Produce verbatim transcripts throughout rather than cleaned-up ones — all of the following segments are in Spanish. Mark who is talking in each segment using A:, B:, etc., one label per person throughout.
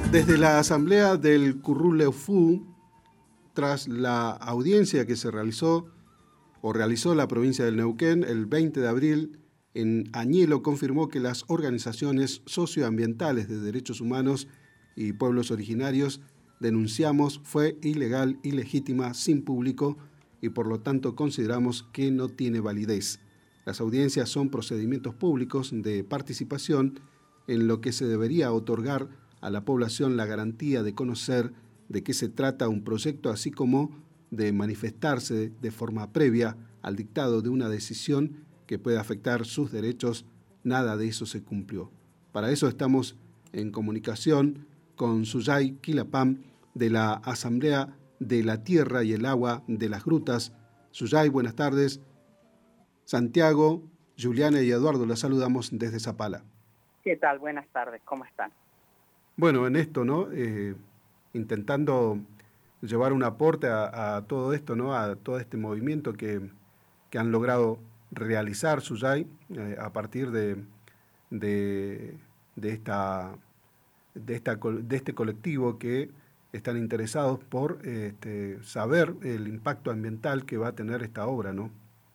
A: Desde la asamblea del Curruleufú, tras la audiencia que se realizó o realizó la provincia del Neuquén el veinte de abril, en Añelo confirmó que las organizaciones socioambientales de derechos humanos y pueblos originarios denunciamos fue ilegal, ilegítima, sin público y por lo tanto consideramos que no tiene validez. Las audiencias son procedimientos públicos de participación en lo que se debería otorgar a la población la garantía de conocer de qué se trata un proyecto, así como de manifestarse de forma previa al dictado de una decisión que puede afectar sus derechos. Nada de eso se cumplió. Para eso estamos en comunicación con Suyay Quilapam de la Asamblea de la Tierra y el Agua de las Grutas. Suyay, buenas tardes. Santiago, Juliana y Eduardo, la saludamos desde Zapala.
B: ¿Qué tal? Buenas tardes, ¿cómo están?
A: Bueno, en esto, ¿no? Eh, intentando llevar un aporte a, a todo esto, ¿no? A todo este movimiento que, que han logrado realizar Suyay eh, a partir de, de, de, esta, de, esta, de este colectivo que están interesados por este, saber el impacto ambiental que va a tener esta obra, ¿no?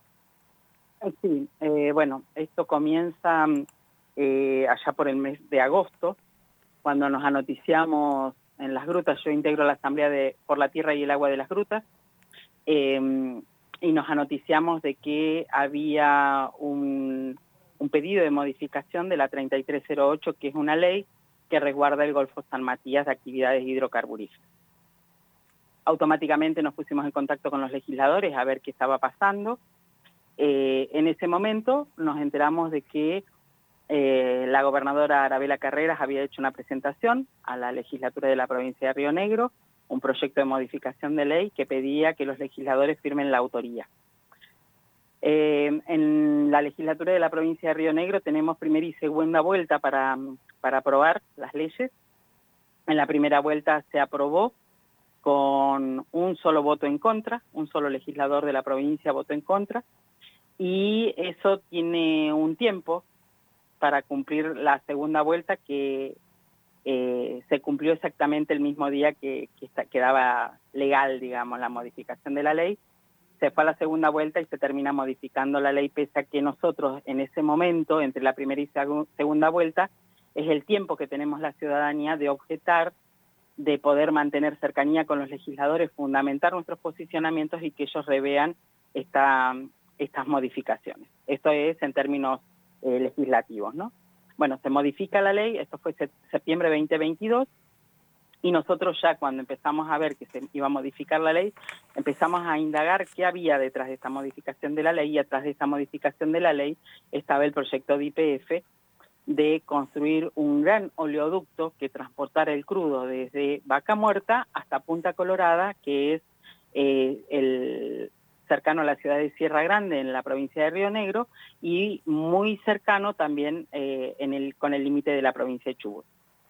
B: Sí, eh, bueno, esto comienza eh, allá por el mes de agosto, cuando nos anoticiamos en las grutas. Yo integro la Asamblea de por la Tierra y el Agua de las Grutas, eh, y nos anoticiamos de que había un, un pedido de modificación de la treinta y tres cero ocho, que es una ley que resguarda el Golfo San Matías de actividades hidrocarburíferas. Automáticamente nos pusimos en contacto con los legisladores a ver qué estaba pasando. Eh, en ese momento nos enteramos de que Eh, la gobernadora Arabela Carreras había hecho una presentación a la legislatura de la provincia de Río Negro, un proyecto de modificación de ley que pedía que los legisladores firmen la autoría. Eh, en la legislatura de la provincia de Río Negro tenemos primera y segunda vuelta para, para aprobar las leyes. En la primera vuelta se aprobó con un solo voto en contra, un solo legislador de la provincia votó en contra, y eso tiene un tiempo para cumplir la segunda vuelta, que eh, se cumplió exactamente el mismo día que, que está, quedaba legal, digamos, la modificación de la ley. Se fue a la segunda vuelta y se termina modificando la ley, pese a que nosotros en ese momento, entre la primera y seg- segunda vuelta, es el tiempo que tenemos la ciudadanía de objetar, de poder mantener cercanía con los legisladores, fundamentar nuestros posicionamientos y que ellos revean esta, estas modificaciones. Esto es en términos Eh, legislativos, ¿no? Bueno, se modifica la ley, esto fue septiembre veinte veintidós, y nosotros ya cuando empezamos a ver que se iba a modificar la ley, empezamos a indagar qué había detrás de esta modificación de la ley, y atrás de esta modificación de la ley estaba el proyecto de Y P F de construir un gran oleoducto que transportara el crudo desde Vaca Muerta hasta Punta Colorada, que es eh, el cercano a la ciudad de Sierra Grande, en la provincia de Río Negro, y muy cercano también eh, en el, con el límite de la provincia de Chubut.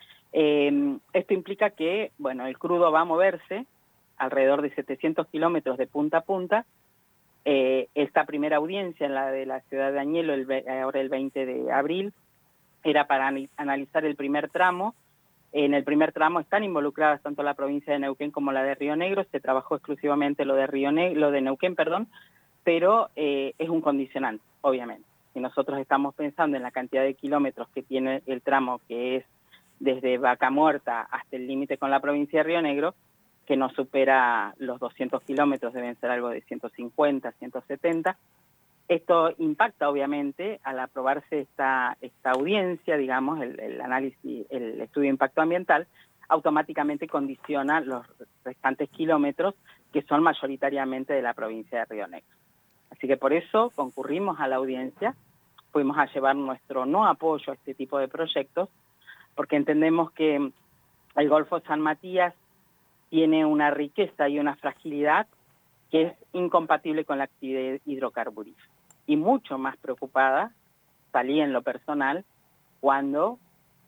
B: Eh, esto implica que, bueno, el crudo va a moverse alrededor de setecientos kilómetros de punta a punta. Eh, esta primera audiencia en la de la ciudad de Añelo, el, ahora el veinte de abril, era para analizar el primer tramo. En el primer tramo están involucradas tanto la provincia de Neuquén como la de Río Negro. Se trabajó exclusivamente lo de Río Negro, lo de Neuquén, perdón, pero eh, es un condicionante, obviamente. Si nosotros estamos pensando en la cantidad de kilómetros que tiene el tramo, que es desde Vaca Muerta hasta el límite con la provincia de Río Negro, que no supera los doscientos kilómetros, deben ser algo de ciento cincuenta, ciento setenta. Esto impacta, obviamente, al aprobarse esta, esta audiencia, digamos, el, el análisis, el estudio de impacto ambiental, automáticamente condiciona los restantes kilómetros, que son mayoritariamente de la provincia de Río Negro. Así que por eso concurrimos a la audiencia, fuimos a llevar nuestro no apoyo a este tipo de proyectos, porque entendemos que el Golfo San Matías tiene una riqueza y una fragilidad que es incompatible con la actividad hidrocarburífera. Y mucho más preocupada salí en lo personal cuando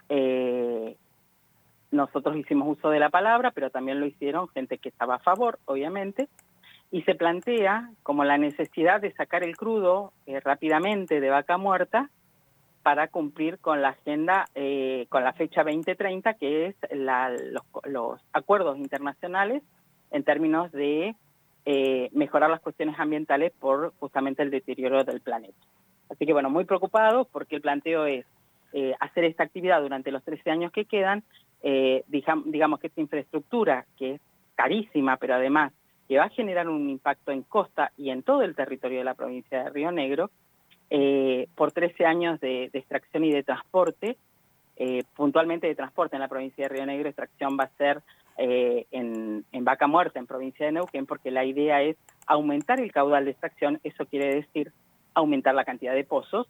B: eh, nosotros hicimos uso de la palabra, pero también lo hicieron gente que estaba a favor, obviamente, y se plantea como la necesidad de sacar el crudo eh, rápidamente de Vaca Muerta para cumplir con la agenda, eh, con la fecha veinte treinta, que es la, los, los acuerdos internacionales en términos de eh, mejorar las cuestiones ambientales por justamente el deterioro del planeta. Así que bueno, muy preocupados porque el planteo es eh, hacer esta actividad durante los trece años que quedan, eh, digamos, digamos que esta infraestructura, que es carísima, pero además que va a generar un impacto en costa y en todo el territorio de la provincia de Río Negro, eh, por trece años de, de extracción y de transporte, eh, puntualmente de transporte en la provincia de Río Negro, extracción va a ser eh, en, en Vaca Muerta, en provincia de Neuquén, porque la idea es aumentar el caudal de extracción, eso quiere decir aumentar la cantidad de pozos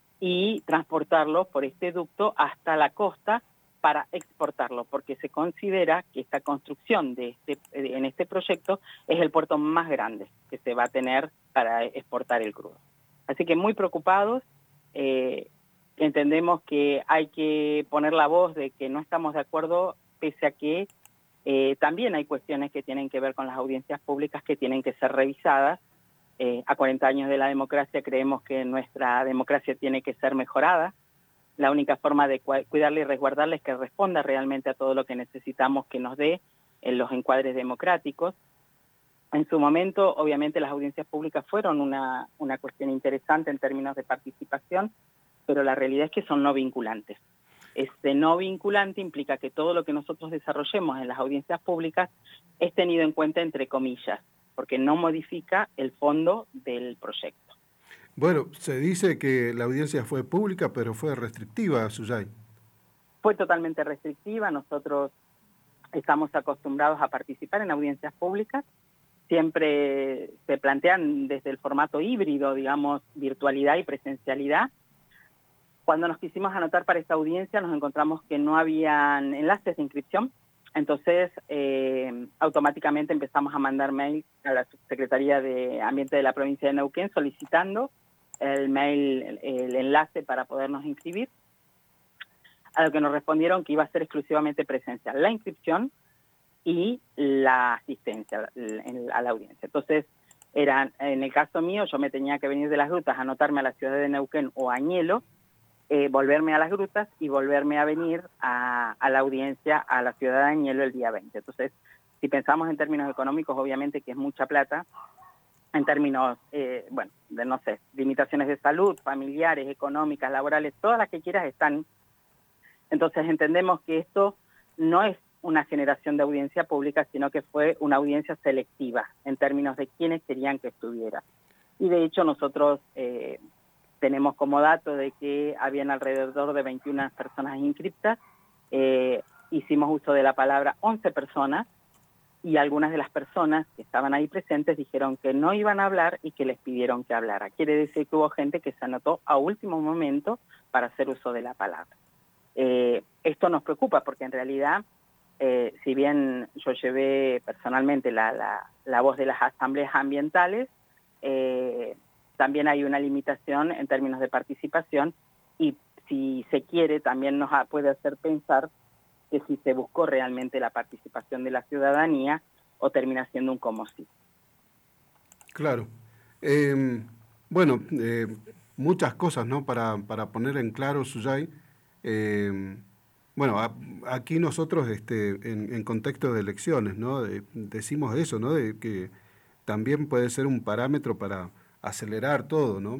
B: y transportarlo por este ducto hasta la costa para exportarlo, porque se considera que esta construcción de este, en este proyecto es el puerto más grande que se va a tener para exportar el crudo. Así que muy preocupados, eh, entendemos que hay que poner la voz de que no estamos de acuerdo, pese a que eh, también hay cuestiones que tienen que ver con las audiencias públicas que tienen que ser revisadas. Eh, a cuarenta años de la democracia creemos que nuestra democracia tiene que ser mejorada. La única forma de cuidarla y resguardarla es que responda realmente a todo lo que necesitamos que nos dé en los encuadres democráticos. En su momento, obviamente, las audiencias públicas fueron una, una cuestión interesante en términos de participación, pero la realidad es que son no vinculantes. Este no vinculante implica que todo lo que nosotros desarrollemos en las audiencias públicas es tenido en cuenta entre comillas, porque no modifica el fondo del proyecto.
A: Bueno, se dice que la audiencia fue pública, pero fue restrictiva, Suyay.
B: Fue totalmente restrictiva. Nosotros estamos acostumbrados a participar en audiencias públicas. Siempre se plantean desde el formato híbrido, digamos, virtualidad y presencialidad. Cuando nos quisimos anotar para esta audiencia, nos encontramos que no habían enlaces de inscripción. Entonces, eh, automáticamente empezamos a mandar mail a la Subsecretaría de Ambiente de la provincia de Neuquén solicitando el mail, el, el enlace para podernos inscribir, a lo que nos respondieron que iba a ser exclusivamente presencial la inscripción y la asistencia a la audiencia. Entonces, era, en el caso mío, yo me tenía que venir de las grutas, anotarme a la ciudad de Neuquén o Añelo, eh, volverme a las grutas y volverme a venir a, a la audiencia a la ciudad de Añelo el día veinte. Entonces, si pensamos en términos económicos, obviamente que es mucha plata. En términos, eh, bueno, de no sé, limitaciones de salud, familiares, económicas, laborales, todas las que quieras están. Entonces entendemos que esto no es una generación de audiencia pública, sino que fue una audiencia selectiva en términos de quiénes querían que estuviera. Y de hecho nosotros eh, tenemos como dato de que habían alrededor de veintiuna personas inscriptas, eh, hicimos uso de la palabra once personas, y algunas de las personas que estaban ahí presentes dijeron que no iban a hablar y que les pidieron que hablara. Quiere decir que hubo gente que se anotó a último momento para hacer uso de la palabra. Eh, esto nos preocupa porque en realidad, eh, si bien yo llevé personalmente la, la, la voz de las asambleas ambientales, eh, también hay una limitación en términos de participación y si se quiere también nos puede hacer pensar que si se buscó realmente la participación de la ciudadanía o termina siendo un como sí.
A: Claro. Eh, bueno, eh, muchas cosas, ¿no? Para, para poner en claro, Suyay. Eh, bueno, a, aquí nosotros, este, en, en contexto de elecciones, ¿no? De, decimos eso, ¿no? De que también puede ser un parámetro para acelerar todo, ¿no?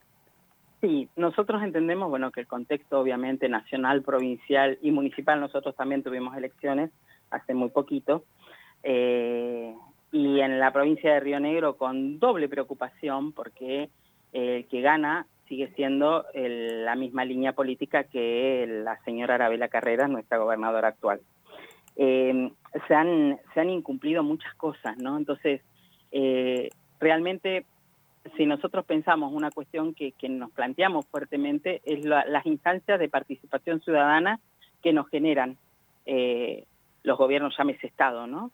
B: Sí, nosotros entendemos, bueno, que el contexto obviamente nacional, provincial y municipal, nosotros también tuvimos elecciones hace muy poquito, eh, y en la provincia de Río Negro con doble preocupación porque el que gana sigue siendo el, la misma línea política que la señora Arabela Carreras, nuestra gobernadora actual. Eh, se, han, se han incumplido muchas cosas, ¿no? Entonces, eh, realmente... Si nosotros pensamos una cuestión que, que nos planteamos fuertemente es la, las instancias de participación ciudadana que nos generan eh, los gobiernos, llámese Estado, ¿no?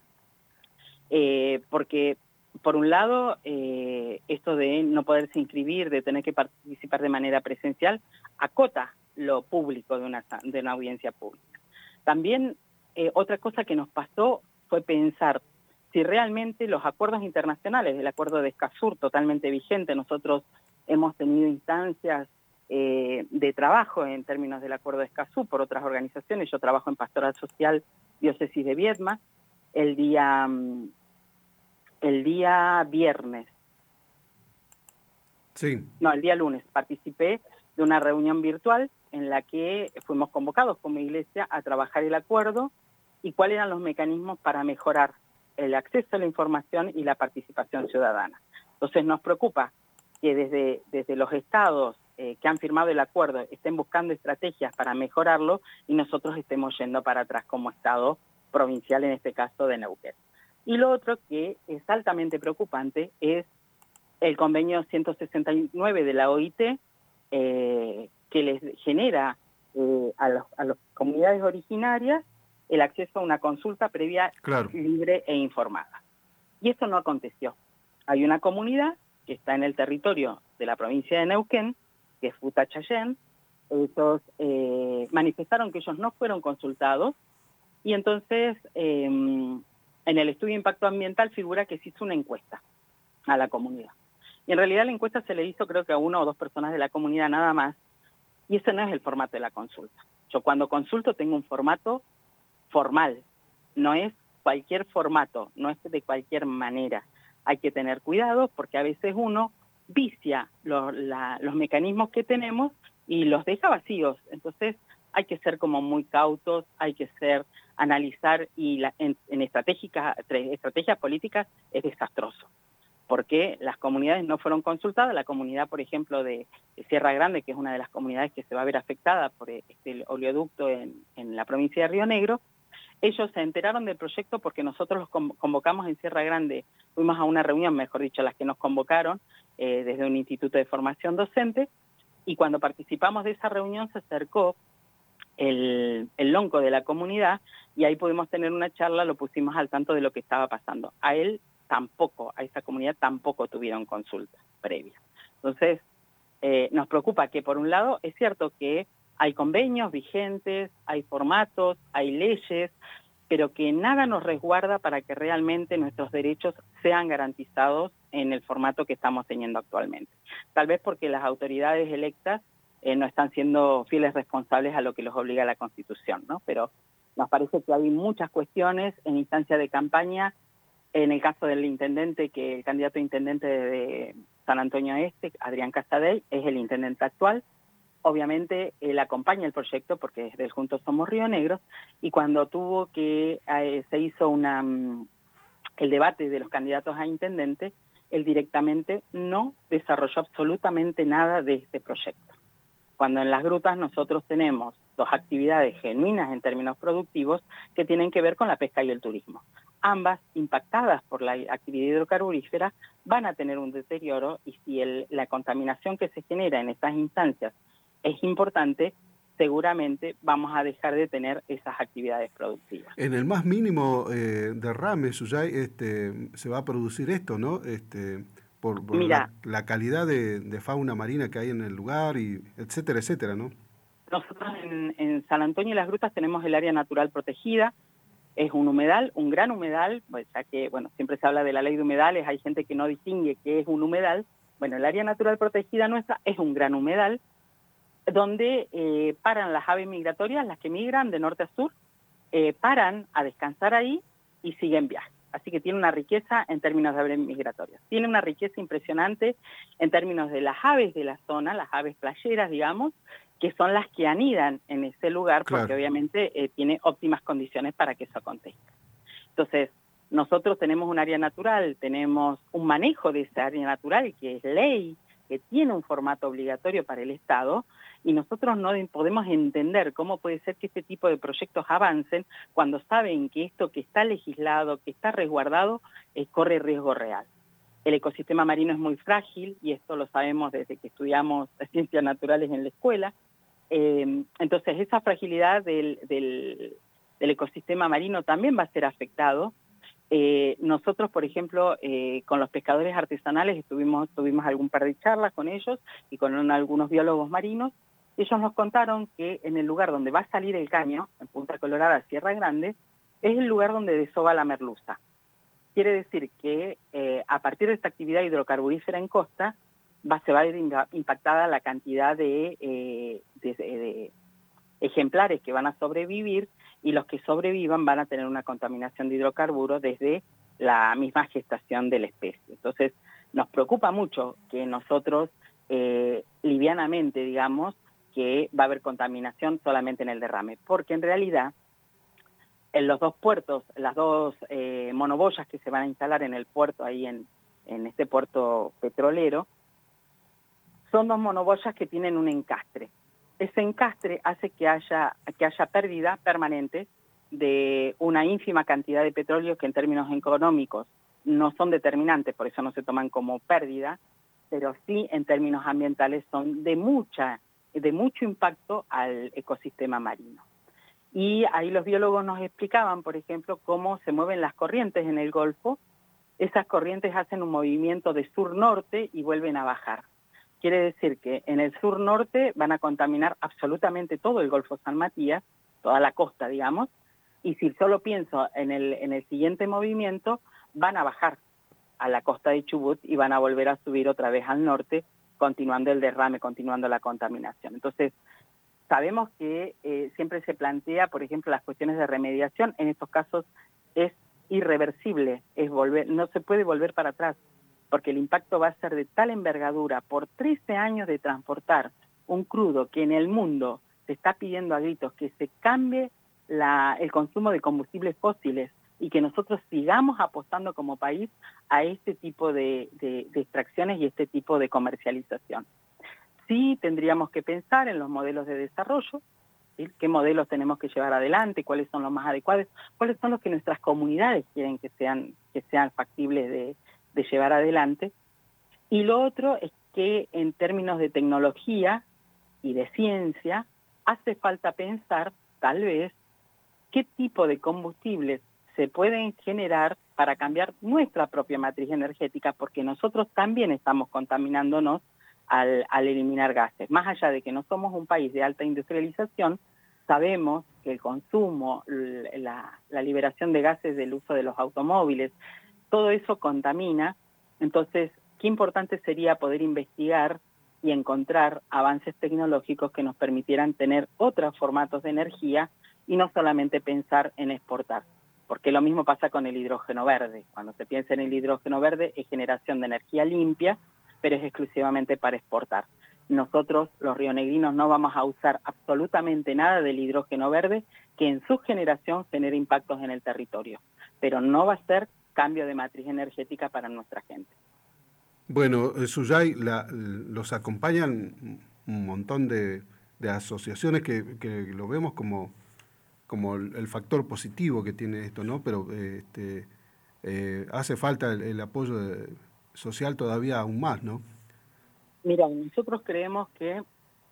B: Eh, porque, por un lado, eh, esto de no poderse inscribir, de tener que participar de manera presencial, acota lo público de una, de una audiencia pública. También, eh, otra cosa que nos pasó fue pensar si realmente los acuerdos internacionales, el acuerdo de Escazú, totalmente vigente, nosotros hemos tenido instancias eh, de trabajo en términos del Acuerdo de Escazú por otras organizaciones. Yo trabajo en Pastoral Social Diócesis de Viedma. El día, el día viernes,
A: sí.
B: no, el día lunes, participé de una reunión virtual en la que fuimos convocados como iglesia a trabajar el acuerdo y cuáles eran los mecanismos para mejorar el acceso a la información y la participación ciudadana. Entonces nos preocupa que desde, desde los estados eh, que han firmado el acuerdo estén buscando estrategias para mejorarlo y nosotros estemos yendo para atrás como estado provincial, en este caso de Neuquén. Y lo otro que es altamente preocupante es el convenio ciento sesenta y nueve de la O I T, eh, que les genera eh, a, los, a las comunidades originarias el acceso a una consulta previa,
A: claro,
B: libre e informada. Y esto no aconteció. Hay una comunidad que está en el territorio de la provincia de Neuquén, que es Futachayén. Ellos eh, manifestaron que ellos no fueron consultados y entonces eh, en el estudio de impacto ambiental figura que se hizo una encuesta a la comunidad. Y en realidad la encuesta se le hizo creo que a una o dos personas de la comunidad nada más, y ese no es el formato de la consulta. Yo cuando consulto tengo un formato formal, no es cualquier formato, no es de cualquier manera. Hay que tener cuidado porque a veces uno vicia lo, la, los mecanismos que tenemos y los deja vacíos. Entonces hay que ser como muy cautos, hay que ser, analizar, y la, en, en estratégicas, estrategias políticas es desastroso, porque las comunidades no fueron consultadas. La comunidad, por ejemplo, de, de Sierra Grande, que es una de las comunidades que se va a ver afectada por este oleoducto en, en la provincia de Río Negro, ellos se enteraron del proyecto porque nosotros los convocamos en Sierra Grande, fuimos a una reunión, mejor dicho, las que nos convocaron eh, desde un instituto de formación docente, y cuando participamos de esa reunión se acercó el, el lonco de la comunidad y ahí pudimos tener una charla, lo pusimos al tanto de lo que estaba pasando. A él tampoco, a esa comunidad tampoco tuvieron consulta previa. Entonces, eh, nos preocupa que por un lado es cierto que hay convenios vigentes, hay formatos, hay leyes, pero que nada nos resguarda para que realmente nuestros derechos sean garantizados en el formato que estamos teniendo actualmente. Tal vez porque las autoridades electas eh, no están siendo fieles responsables a lo que los obliga la Constitución, ¿no? Pero nos parece que hay muchas cuestiones en instancia de campaña. En el caso del intendente, que el candidato a intendente de San Antonio Este, Adrián Casadei, es el intendente actual. Obviamente él acompaña el proyecto porque es del Juntos Somos Río Negro, y cuando tuvo que, eh, se hizo una, um, el debate de los candidatos a intendente, él directamente no desarrolló absolutamente nada de este proyecto. Cuando en las grutas nosotros tenemos dos actividades genuinas en términos productivos que tienen que ver con la pesca y el turismo. Ambas, impactadas por la actividad hidrocarburífera, van a tener un deterioro, y si el, la contaminación que se genera en estas instancias es importante, seguramente vamos a dejar de tener esas actividades productivas.
A: En el más mínimo eh, derrame, Suyay, este, se va a producir esto, ¿no? Este, por, por
B: Mira,
A: la, la calidad de, de fauna marina que hay en el lugar, y etcétera, etcétera, ¿no?
B: Nosotros en, en San Antonio y las Grutas tenemos el área natural protegida. Es un humedal, un gran humedal, pues ya que, bueno, siempre se habla de la ley de humedales, hay gente que no distingue qué es un humedal. Bueno, el área natural protegida nuestra es un gran humedal, donde eh, paran las aves migratorias, las que migran de norte a sur, eh, paran a descansar ahí y siguen viaje. Así que tiene una riqueza en términos de aves migratorias. Tiene una riqueza impresionante en términos de las aves de la zona, las aves playeras, digamos, que son las que anidan en ese lugar, porque
A: Claro.
B: obviamente eh, tiene óptimas condiciones para que eso acontezca. Entonces, nosotros tenemos un área natural, tenemos un manejo de esa área natural que es ley, que tiene un formato obligatorio para el Estado, y nosotros no podemos entender cómo puede ser que este tipo de proyectos avancen cuando saben que esto que está legislado, que está resguardado, eh, corre riesgo real. El ecosistema marino es muy frágil, y esto lo sabemos desde que estudiamos ciencias naturales en la escuela. Eh, entonces, esa fragilidad del, del, del ecosistema marino también va a ser afectado. Eh, nosotros, por ejemplo, eh, con los pescadores artesanales estuvimos, tuvimos algún par de charlas con ellos y con un, algunos biólogos marinos. Ellos nos contaron que en el lugar donde va a salir el caño, en Punta Colorada, Sierra Grande, es el lugar donde desova la merluza. Quiere decir que eh, a partir de esta actividad hidrocarburífera en costa, va, se va a ver impactada la cantidad de, eh, de, de ejemplares que van a sobrevivir, y los que sobrevivan van a tener una contaminación de hidrocarburos desde la misma gestación de la especie. Entonces, nos preocupa mucho que nosotros, eh, livianamente, digamos, que va a haber contaminación solamente en el derrame, porque en realidad, en los dos puertos, las dos eh, monoboyas que se van a instalar en el puerto, ahí en, en este puerto petrolero, son dos monoboyas que tienen un encastre. Ese encastre hace que haya, que haya pérdida permanente de una ínfima cantidad de petróleo que en términos económicos no son determinantes, por eso no se toman como pérdida, pero sí en términos ambientales son de mucha, de mucho impacto al ecosistema marino. Y ahí los biólogos nos explicaban, por ejemplo, cómo se mueven las corrientes en el Golfo. Esas corrientes hacen un movimiento de sur-norte y vuelven a bajar. Quiere decir que en el sur-norte van a contaminar absolutamente todo el Golfo San Matías, toda la costa, digamos, y si solo pienso en el, en el siguiente movimiento, van a bajar a la costa de Chubut y van a volver a subir otra vez al norte, continuando el derrame, continuando la contaminación. Entonces, sabemos que eh, siempre se plantea, por ejemplo, las cuestiones de remediación, en estos casos es irreversible, es volver, no se puede volver para atrás, porque el impacto va a ser de tal envergadura por trece años de transportar un crudo que en el mundo se está pidiendo a gritos que se cambie la, el consumo de combustibles fósiles y que nosotros sigamos apostando como país a este tipo de, de, de extracciones y este tipo de comercialización. Sí tendríamos que pensar en los modelos de desarrollo, ¿sí? ¿Qué modelos tenemos que llevar adelante? ¿Cuáles son los más adecuados? ¿Cuáles son los que nuestras comunidades quieren que sean, que sean factibles de de llevar adelante? Y lo otro es que en términos de tecnología y de ciencia, hace falta pensar, tal vez, qué tipo de combustibles se pueden generar para cambiar nuestra propia matriz energética, porque nosotros también estamos contaminándonos al, al eliminar gases. Más allá de que no somos un país de alta industrialización, sabemos que el consumo, la, la liberación de gases del uso de los automóviles, todo eso contamina. Entonces, qué importante sería poder investigar y encontrar avances tecnológicos que nos permitieran tener otros formatos de energía y no solamente pensar en exportar. Porque lo mismo pasa con el hidrógeno verde. Cuando se piensa en el hidrógeno verde es generación de energía limpia, pero es exclusivamente para exportar. Nosotros, los rionegrinos, no vamos a usar absolutamente nada del hidrógeno verde que en su generación genere impactos en el territorio, pero no va a ser cambio de matriz energética para nuestra gente.
A: Bueno, Suyay, la, los acompañan un montón de, de asociaciones que, que lo vemos como, como el, el factor positivo que tiene esto, ¿no? Pero este, eh, hace falta el, el apoyo de, social todavía aún más, ¿no?
B: Mira, nosotros creemos que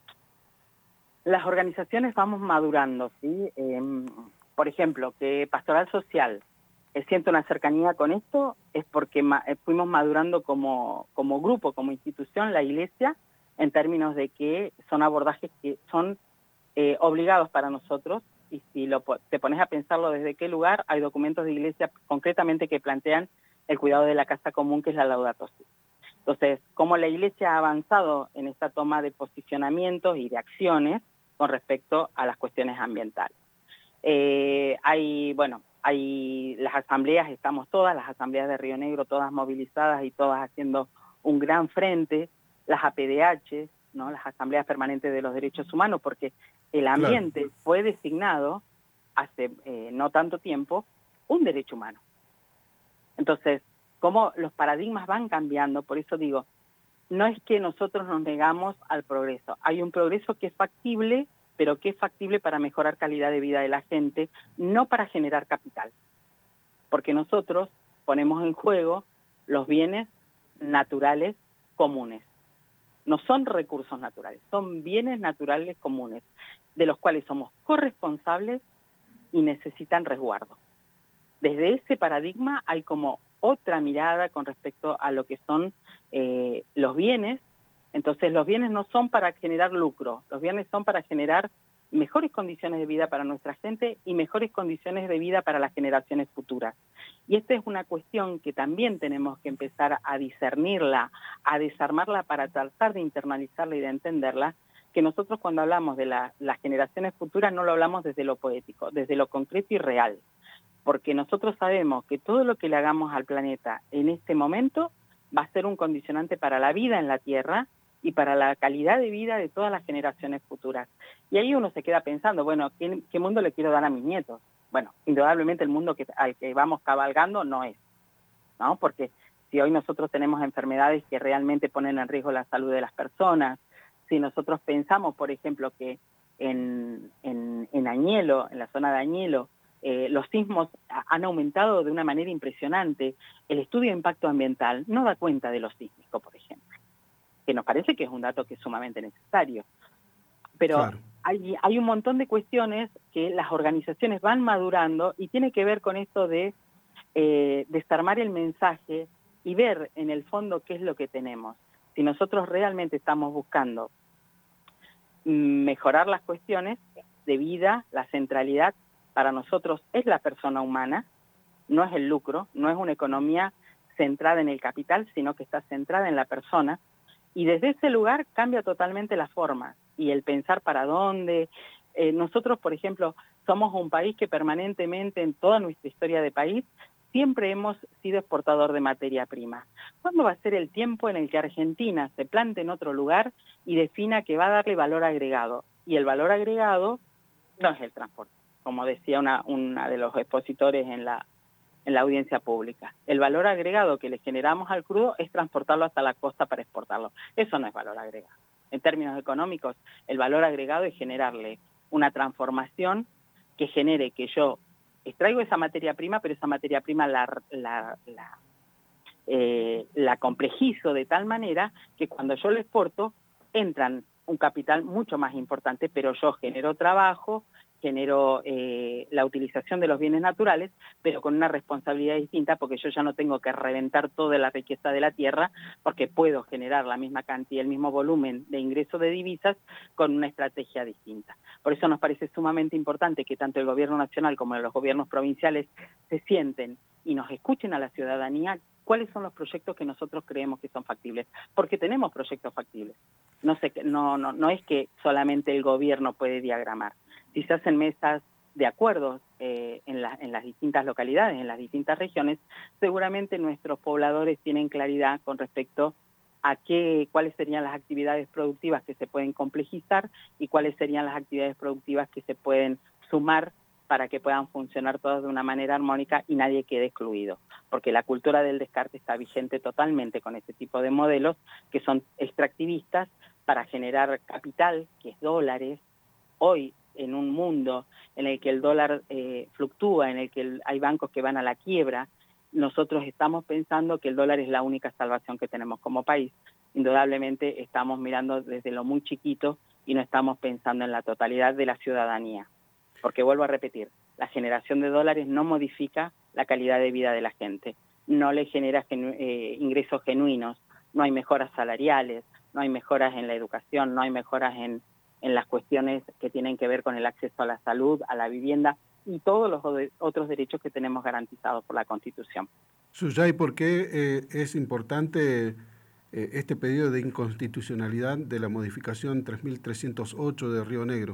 B: las organizaciones vamos madurando, ¿sí? Eh, por ejemplo, que Pastoral Social siento una cercanía con esto, es porque ma fuimos madurando como, como grupo, como institución, la Iglesia, en términos de que son abordajes que son eh, obligados para nosotros, y si lo, te pones a pensarlo desde qué lugar, hay documentos de Iglesia concretamente que plantean el cuidado de la casa común, que es la Laudato Si. Entonces, cómo la Iglesia ha avanzado en esta toma de posicionamientos y de acciones con respecto a las cuestiones ambientales. Eh, hay, bueno, hay las asambleas, estamos todas, las asambleas de Río Negro, todas movilizadas y todas haciendo un gran frente, las A P D H, ¿no? Las asambleas permanentes de los derechos humanos, porque el ambiente claro. fue designado hace eh, no tanto tiempo un derecho humano. Entonces, cómo los paradigmas van cambiando, por eso digo, no es que nosotros nos negamos al progreso, hay un progreso que es factible, pero que es factible para mejorar calidad de vida de la gente, no para generar capital. Porque nosotros ponemos en juego los bienes naturales comunes. No son recursos naturales, son bienes naturales comunes, de los cuales somos corresponsables y necesitan resguardo. Desde ese paradigma hay como otra mirada con respecto a lo que son eh, los bienes. Entonces los bienes no son para generar lucro, los bienes son para generar mejores condiciones de vida para nuestra gente y mejores condiciones de vida para las generaciones futuras. Y esta es una cuestión que también tenemos que empezar a discernirla, a desarmarla para tratar de internalizarla y de entenderla, que nosotros cuando hablamos de la, las generaciones futuras no lo hablamos desde lo poético, desde lo concreto y real, porque nosotros sabemos que todo lo que le hagamos al planeta en este momento va a ser un condicionante para la vida en la Tierra y para la calidad de vida de todas las generaciones futuras. Y ahí uno se queda pensando, bueno, ¿qué, qué mundo le quiero dar a mis nietos? Bueno, indudablemente el mundo que, al que vamos cabalgando no es, ¿no? Porque si hoy nosotros tenemos enfermedades que realmente ponen en riesgo la salud de las personas, si nosotros pensamos, por ejemplo, que en, en, en Añelo, en la zona de Añelo, eh, los sismos han aumentado de una manera impresionante, el estudio de impacto ambiental no da cuenta de lo sísmico, por ejemplo, que nos parece que es un dato que es sumamente necesario. Pero claro, hay, hay un montón de cuestiones que las organizaciones van madurando y tiene que ver con esto de eh, desarmar el mensaje y ver en el fondo qué es lo que tenemos. Si nosotros realmente estamos buscando mejorar las cuestiones de vida, la centralidad para nosotros es la persona humana, no es el lucro, no es una economía centrada en el capital, sino que está centrada en la persona. Y desde ese lugar cambia totalmente la forma y el pensar para dónde. Eh, nosotros, por ejemplo, somos un país que permanentemente en toda nuestra historia de país siempre hemos sido exportador de materia prima. ¿Cuándo va a ser el tiempo en el que Argentina se plante en otro lugar y defina que va a darle valor agregado? Y el valor agregado no es el transporte, como decía una, una de los expositores en la en la audiencia pública. El valor agregado que le generamos al crudo es transportarlo hasta la costa para exportarlo. Eso no es valor agregado. En términos económicos, el valor agregado es generarle una transformación que genere que yo extraigo esa materia prima, pero esa materia prima la, la, la, eh, la complejizo de tal manera que cuando yo la exporto, entran un capital mucho más importante, pero yo genero trabajo, genero eh, la utilización de los bienes naturales, pero con una responsabilidad distinta, porque yo ya no tengo que reventar toda la riqueza de la tierra, porque puedo generar la misma cantidad, el mismo volumen de ingreso de divisas con una estrategia distinta. Por eso nos parece sumamente importante que tanto el gobierno nacional como los gobiernos provinciales se sienten y nos escuchen a la ciudadanía cuáles son los proyectos que nosotros creemos que son factibles, porque tenemos proyectos factibles. No, sé, no, no, no es que solamente el gobierno puede diagramar. Si se hacen mesas de acuerdos eh, en, la, en las distintas localidades, en las distintas regiones, seguramente nuestros pobladores tienen claridad con respecto a qué, cuáles serían las actividades productivas que se pueden complejizar y cuáles serían las actividades productivas que se pueden sumar para que puedan funcionar todas de una manera armónica y nadie quede excluido. Porque la cultura del descarte está vigente totalmente con este tipo de modelos que son extractivistas para generar capital, que es dólares. Hoy, en un mundo en el que el dólar eh, fluctúa, en el que el, hay bancos que van a la quiebra, nosotros estamos pensando que el dólar es la única salvación que tenemos como país. Indudablemente estamos mirando desde lo muy chiquito y no estamos pensando en la totalidad de la ciudadanía. Porque vuelvo a repetir, la generación de dólares no modifica la calidad de vida de la gente, no le genera genu eh, ingresos genuinos, no hay mejoras salariales, no hay mejoras en la educación, no hay mejoras en en las cuestiones que tienen que ver con el acceso a la salud, a la vivienda y todos los otros derechos que tenemos garantizados por la Constitución.
A: Suyay, ¿por qué eh, es importante eh, este pedido de inconstitucionalidad de la modificación tres mil trescientos ocho de Río Negro?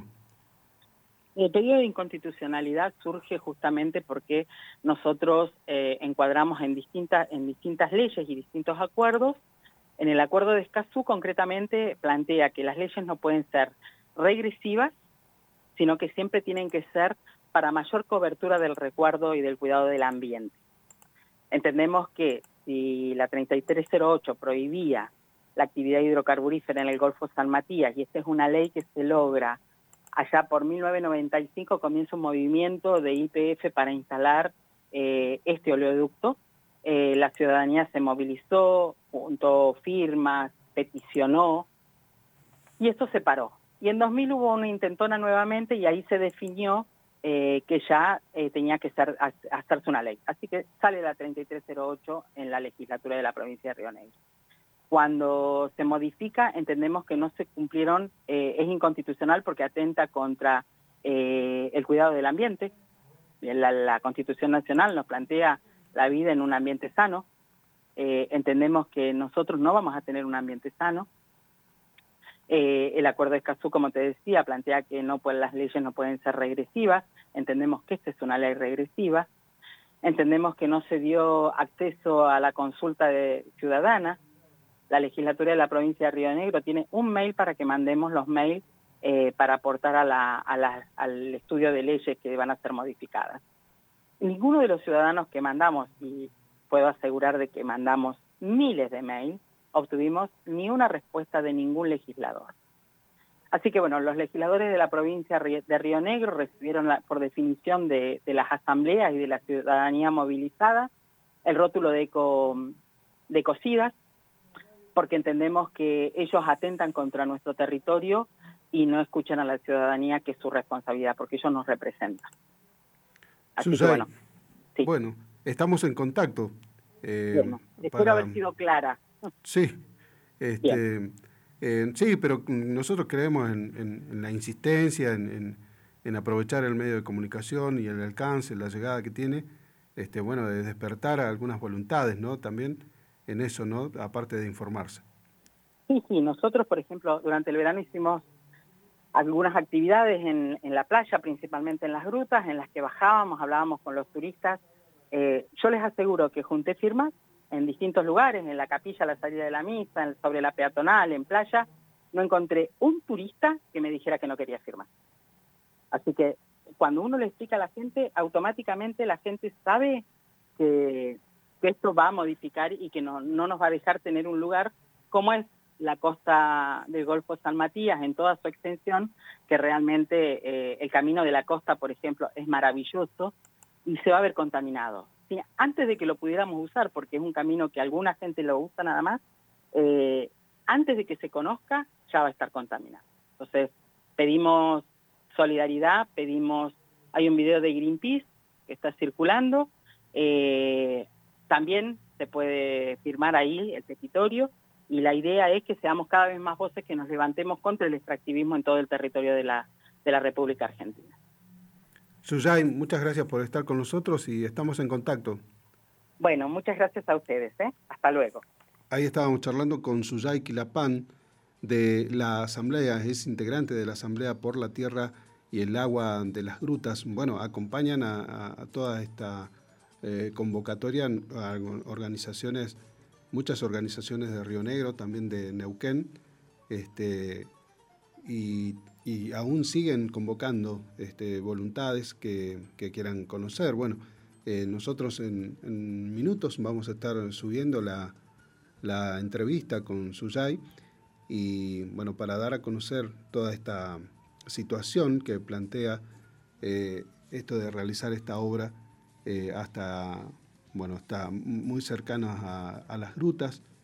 B: El pedido de inconstitucionalidad surge justamente porque nosotros eh, encuadramos en distintas, en distintas leyes y distintos acuerdos. En el acuerdo de Escazú concretamente plantea que las leyes no pueden ser regresivas, sino que siempre tienen que ser para mayor cobertura del resguardo y del cuidado del ambiente. Entendemos que si la treinta y tres cero ocho prohibía la actividad hidrocarburífera en el Golfo San Matías, y esta es una ley que se logra allá por mil novecientos noventa y cinco, comienza un movimiento de Y P F para instalar eh, este oleoducto. Eh, la ciudadanía se movilizó, juntó firmas, peticionó, y esto se paró. Y en dos mil hubo una intentona nuevamente y ahí se definió eh, que ya eh, tenía que ser, hacerse una ley. Así que sale la treinta y tres cero ocho en la legislatura de la provincia de Río Negro. Cuando se modifica, entendemos que no se cumplieron, eh, es inconstitucional porque atenta contra eh, el cuidado del ambiente. La, la Constitución Nacional nos plantea la vida en un ambiente sano. Eh, entendemos que nosotros no vamos a tener un ambiente sano. Eh, el Acuerdo de Escazú, como te decía, plantea que no pueden, las leyes no pueden ser regresivas. Entendemos que esta es una ley regresiva. Entendemos que no se dio acceso a la consulta de ciudadana. La legislatura de la provincia de Río Negro tiene un mail para que mandemos los mails eh, para aportar a la, a la, al estudio de leyes que van a ser modificadas. Ninguno de los ciudadanos que mandamos, y puedo asegurar de que mandamos miles de mails, obtuvimos ni una respuesta de ningún legislador. Así que bueno, los legisladores de la provincia de Río Negro recibieron la, por definición de, de las asambleas y de la ciudadanía movilizada el rótulo de, eco, de ecocidas, porque entendemos que ellos atentan contra nuestro territorio y no escuchan a la ciudadanía, que es su responsabilidad, porque ellos nos representan.
A: Así Susay, que bueno, sí. Bueno, estamos en contacto.
B: Eh, bueno, espero para... haber sido clara.
A: Sí, este, eh, sí, pero nosotros creemos en, en, en la insistencia, en, en, en aprovechar el medio de comunicación y el alcance, la llegada que tiene, este, bueno, de despertar a algunas voluntades, ¿no? También en eso, ¿no? Aparte de informarse.
B: Sí, sí, nosotros, por ejemplo, durante el verano hicimos algunas actividades en, en la playa, principalmente en las grutas, en las que bajábamos, hablábamos con los turistas. Eh, yo les aseguro que junté firmas en distintos lugares, en la capilla a la salida de la misa, en, sobre la peatonal, en playa. No encontré un turista que me dijera que no quería firmar. Así que cuando uno le explica a la gente, automáticamente la gente sabe que... que esto va a modificar y que no, no nos va a dejar tener un lugar como es la costa del Golfo San Matías en toda su extensión, que realmente eh, el camino de la costa, por ejemplo, es maravilloso y se va a ver contaminado. Sí, antes de que lo pudiéramos usar, porque es un camino que alguna gente lo usa nada más, eh, antes de que se conozca, ya va a estar contaminado. Entonces, pedimos solidaridad, pedimos... Hay un video de Greenpeace que está circulando, eh, también se puede firmar ahí el petitorio, y la idea es que seamos cada vez más voces que nos levantemos contra el extractivismo en todo el territorio de la, de la República Argentina.
A: Susay, muchas gracias por estar con nosotros y estamos en contacto.
B: Bueno, muchas gracias a ustedes, ¿eh? Hasta luego.
A: Ahí estábamos charlando con Susay Quilapán de la Asamblea, es integrante de la Asamblea por la Tierra y el Agua de las Grutas. Bueno, acompañan a, a, a toda esta... Eh, convocatoria a organizaciones, muchas organizaciones de Río Negro, también de Neuquén, este, y, y aún siguen convocando este, voluntades que, que quieran conocer. Bueno, eh, nosotros en, en minutos vamos a estar subiendo la, la entrevista con Susay, y bueno, para dar a conocer toda esta situación que plantea eh, esto de realizar esta obra Eh, hasta, bueno, está muy cercanos a, a las grutas,